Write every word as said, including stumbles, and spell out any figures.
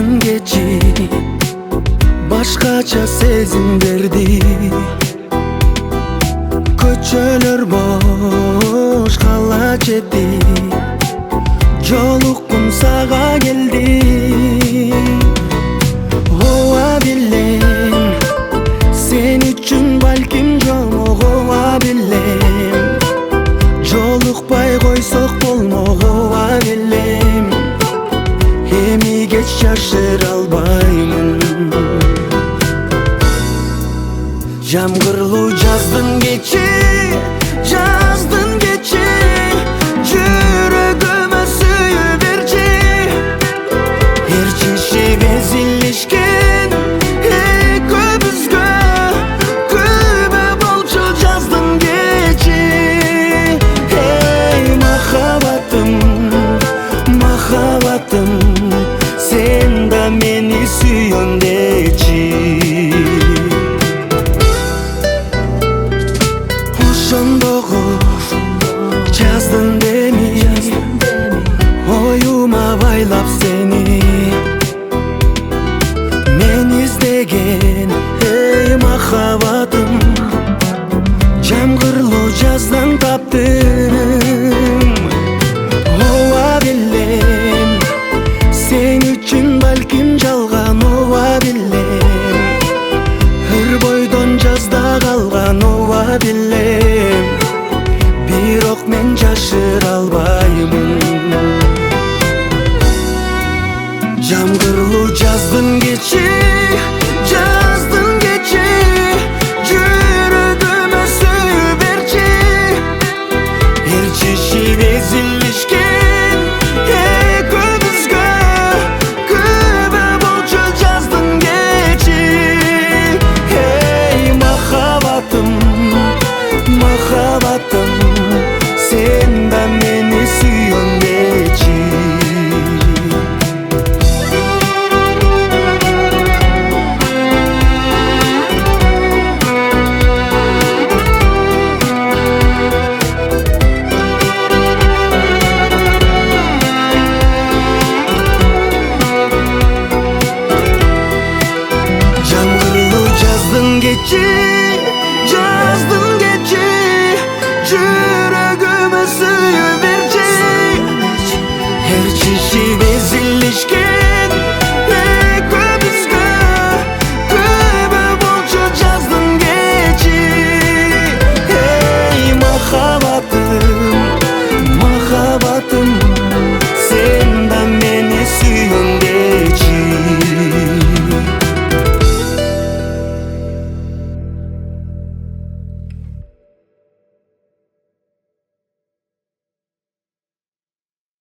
кечи башкача сезим берди. Көчөлөр бош кала чети, жолуккум сага келди. Ооба билем, сен үчүн балким жомого билем, жолукпай койсок болмок. Ооба билем, эми кеч жашыра албаймын. Жамгырлуу жаздын кечи, жаздын кечи, жүрөгүмө сүйүү берчи. Эр безилишкен экөөбүзгө күбө болчу жаздын кечи. Эй махабатым, махабатым, сен да мени сүйгөн дечи. Ошондогу жаздын деми, оюма байлап сени мен издеген. Эй махабатым, жамгырлуу жаздан таптым. Ооба билем, сен үчүн балким жалган. Ооба билем, ыр бойдон жазда калган. Ооба билем, бирок мен жашыра албаймын. Жамгырлуу жаздын кечи, жаздын кечи, жүрөгүмө сүйүү берчи. Эр чечип эзилишкен экөөбүзгө күбө болчу жаздын кечи. Эй махабатым, махабатым, сен да мени сүйгөн дечи. Жамгырлуу жаздын кечи, жаздын кечи, жүрөгүмө сүйүү берчи. Эр чечип эзилишкен